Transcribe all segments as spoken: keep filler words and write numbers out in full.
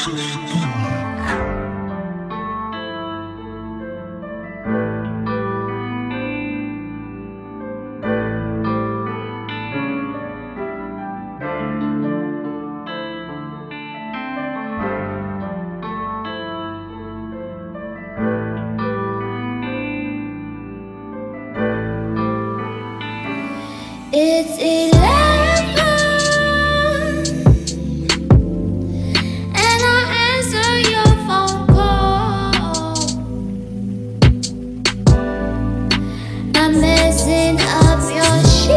It's eleven, and I answer your phone call. I'm messing up your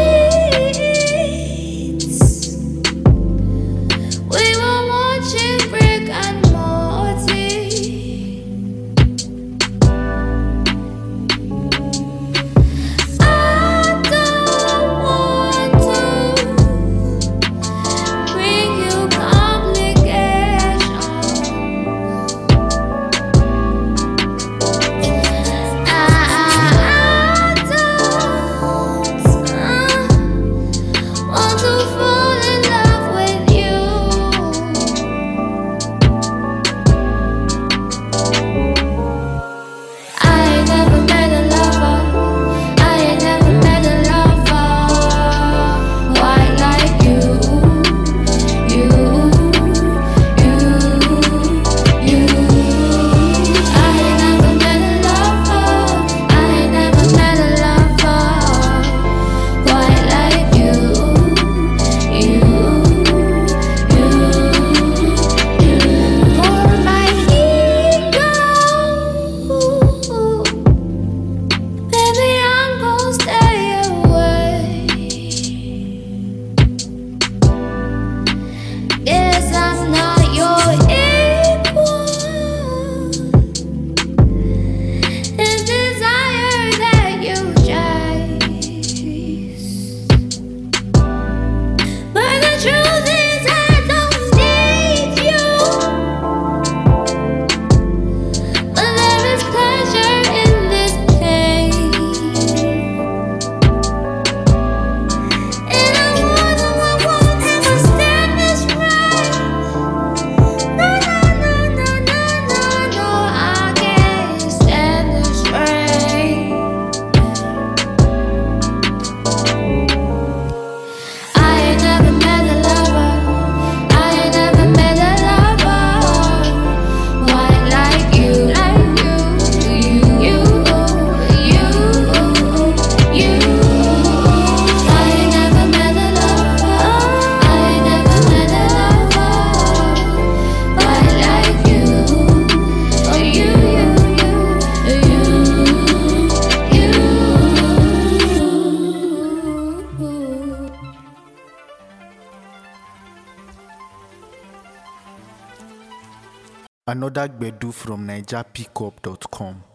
sheets. We were watching Rick and Morty. I don't want to bring you complications. I, I don't uh, want to fall in love with you. I ain't never met a lover. I ain't never met a lover quite like you. You, you, you. I ain't never met a lover. I ain't never met a lover quite like you. You, you, you. For my ego, baby, I'm gon' stay away. Guess I'm not your equal. The desire that you chase, but the truth is I don't need you. But there is pleasure in this pain, and I wanna, I won't ever stand this rain. No, no, no, no, no, no, no, I can't stand this rain. I ain't never met a lover. I ain't never met a lover quite like you, like you, you, you, you, you. I ain't never met a lover. I ain't never met a lover quite like you. Oh, you, you, you, you, you. Another Gbedu from Niger Pickup dot com.